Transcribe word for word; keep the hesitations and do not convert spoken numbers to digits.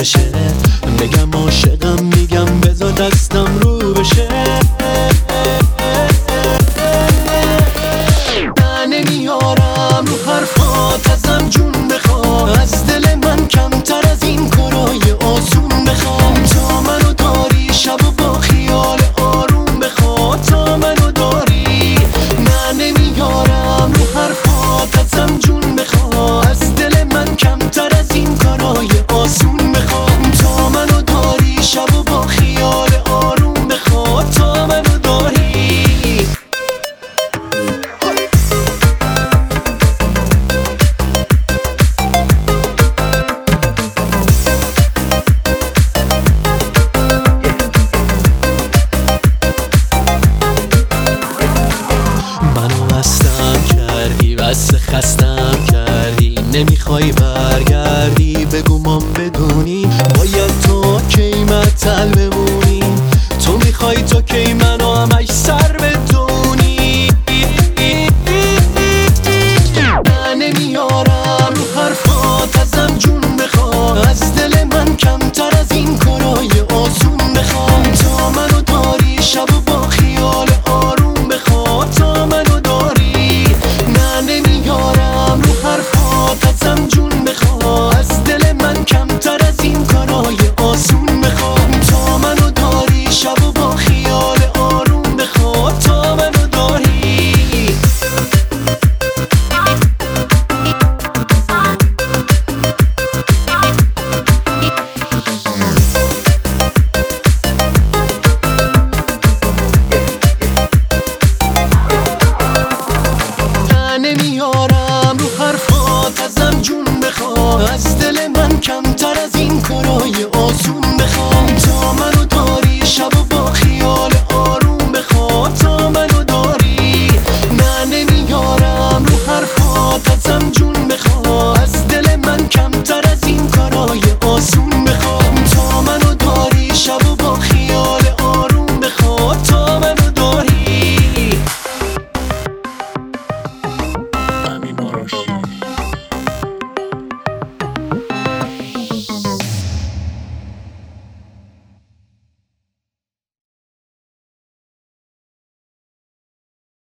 بشه. بگم عاشقم میگم بذار دستم رو بشه. من نمیارم رو حرفات ازم جون بخوا، از دل من کمتر از این کارای آسون بخوام. تا منو داری شب و با خیال آروم بخوا، تا منو داری. من نمیارم رو حرفات ازم جون بخوا، از دل من کمتر از این کارای آسون بخوام. تا منو داری شب و با خیال آروم بخوا، تا منو داری. بس خستم کردی، نمیخوای برگردی. بگو ما بدونی باید تا کی معطل بمونی.